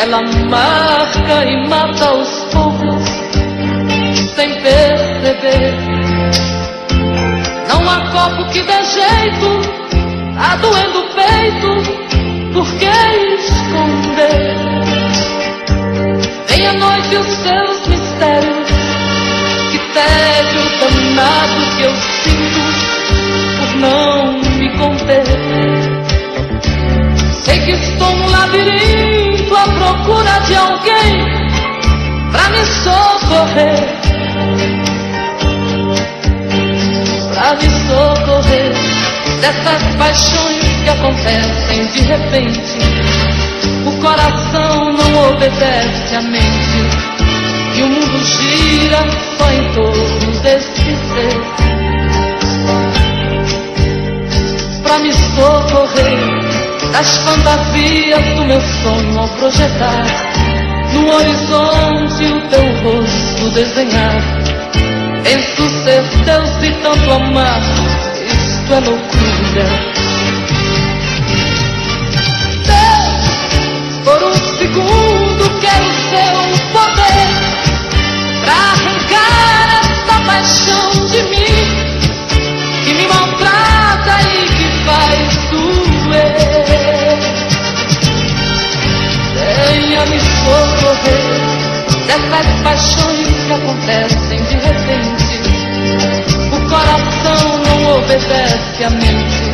ela marca e mata aos poucos, sem perceber. Não há copo que dê jeito, tá doendo o peito, por que esconder? Vem a noite e os seus mistérios, que tédio danado que eu sinto por não me conter. Sei que estou num labirinto à procura de alguém pra me socorrer, pra me socorrer dessas paixões que acontecem de repente. O coração não obedece à mente e o mundo gira só em torno desse ser. Pra me socorrer das fantasias do meu sonho ao projetar no horizonte o teu rosto desenhar. Penso ser Deus e tanto amar, isto é loucura. Deus, por um segundo quero seu poder pra arrancar essa paixão de mim, que me maltrata e que faz doer. Venha me socorrer dessas paixões que acontecem de repente. O coração não obedece à mente